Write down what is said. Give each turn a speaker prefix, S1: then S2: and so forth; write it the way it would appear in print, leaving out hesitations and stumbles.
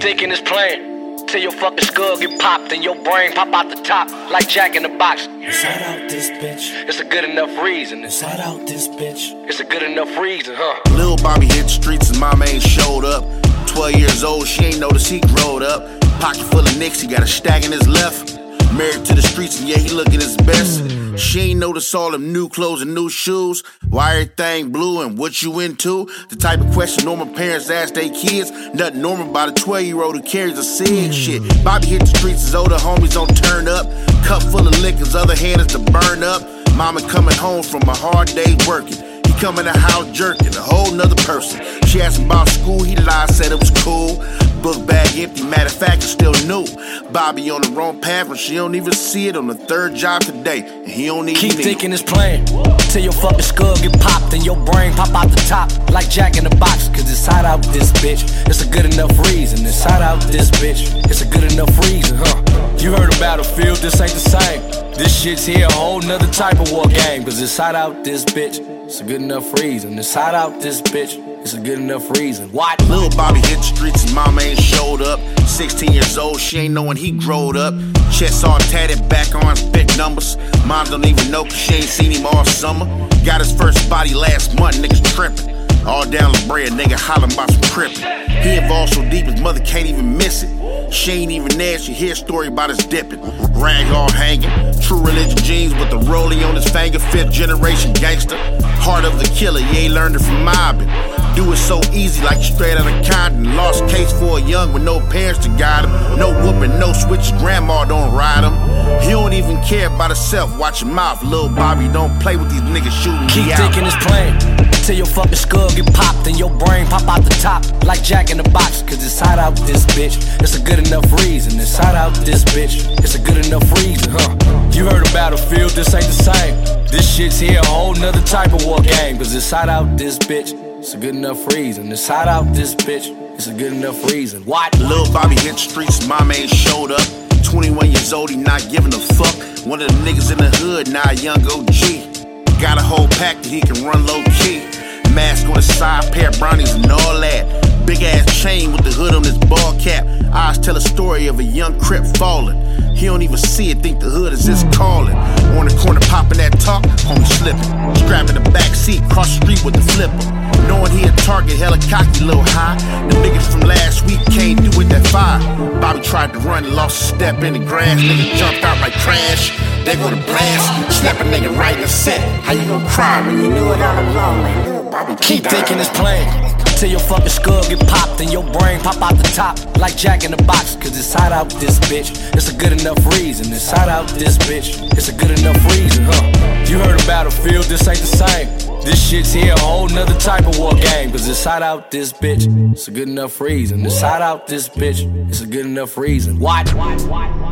S1: thinking it's playing till your fucking skull get popped and your brain pop out the top like Jack in the Box.
S2: Inside out this bitch.
S1: It's a good enough reason.
S2: Inside out this bitch.
S1: It's a good enough reason, huh?
S3: Lil Bobby hit the streets and mama ain't showed up. 12 years old, she ain't noticed he growed up. Pocket full of nicks, he got a stack in his left. Married to the streets and yeah, he looking his best. She ain't noticed all them new clothes and new shoes. Why everything blue and what you into? The type of question normal parents ask their kids. Nothing normal about a 12-year-old who carries a cig. Shit, Bobby hit the streets, his older homies don't turn up. Cup full of liquor, his other hand is to burn up. Mama coming home from a hard day working. He come in the house jerking, a whole nother person. She asked him about school, he lied, said it was cool. Book bag empty, matter of fact, it's still new. Bobby on the wrong path, and she don't even see it on the third job today. And he don't even
S1: Keep
S3: need
S1: thinking it's playing till your fucking skull get popped and your brain pop out the top like Jack in the Box. Cause it's hot out this bitch. It's a good enough reason. It's hot out this bitch. It's a good enough reason, huh? You heard of Battlefield, this ain't the same. This shit's here, a whole nother type of war game. Cause it's hot out this bitch. It's a good enough reason. It's hot out this bitch. It's a good enough reason. What?
S3: Lil Bobby hit the streets and mama ain't showed up. 16 years old, she ain't knowing he growed up. Chest all tatted, back arms, big numbers. Mom don't even know cause she ain't seen him all summer. Got his first body last month, niggas tripping. All down the bread, nigga hollering about some crippin'. He involved so deep his mother can't even miss it. She ain't even there, she hear a story about his dipping. Rag all hanging, true religion jeans with the rollie on his finger. 5th generation gangster, heart of the killer, he ain't learned it from mobbing. Do it so easy like straight out of Compton. Lost case for a young with no parents to guide him. No whooping, no switches, grandma don't ride him. He don't even care about himself, watch your mouth. Lil Bobby don't play with these niggas shooting me
S1: Keep
S3: out.
S1: thinking it's playing till your fucking skull get popped and your brain pop out the top like Jack in the Box. Cause it's hot out this bitch. It's a good enough reason. It's hot out this bitch. It's a good enough reason, huh? You heard of Battlefield, this ain't the same. This shit's here, a whole nother type of war game. Cause it's hot out this bitch. It's a good enough reason. It's hot out this bitch. It's a good enough reason. What?
S3: Lil Bobby hit the streets, mama ain't showed up. 21 years old, he not giving a fuck. One of the niggas in the hood, now a young OG. Got a whole pack that he can run low key. Mask on his side, pair of brownies and all that. Big ass chain with the hood on his ball cap. Eyes tell a story of a young Crip falling. He don't even see it, think the hood is his calling. On the corner popping that talk, homie slipping. Strapping the back seat, cross the street with the flipper. Knowing he a target, hella cocky, little high. The niggas from last week came through with that fire. Bobby tried to run, lost a step in the grass. Nigga jumped out like trash. They go to blast, snap a nigga right in the set. How you gon' cry when you knew it all along? Like Lil Bobby
S1: Keep thinking it's playing till your fucking skull get popped and your brain pop out the top like Jack in the Box. Cause it's hot out this bitch. It's a good enough reason. It's hot out this bitch. It's a good enough reason, huh? You heard of Battlefield, this ain't the same. This shit's here, a whole nother type of war game. Cause it's hot out this bitch. It's a good enough reason. It's hot out this bitch. It's a good enough reason. What?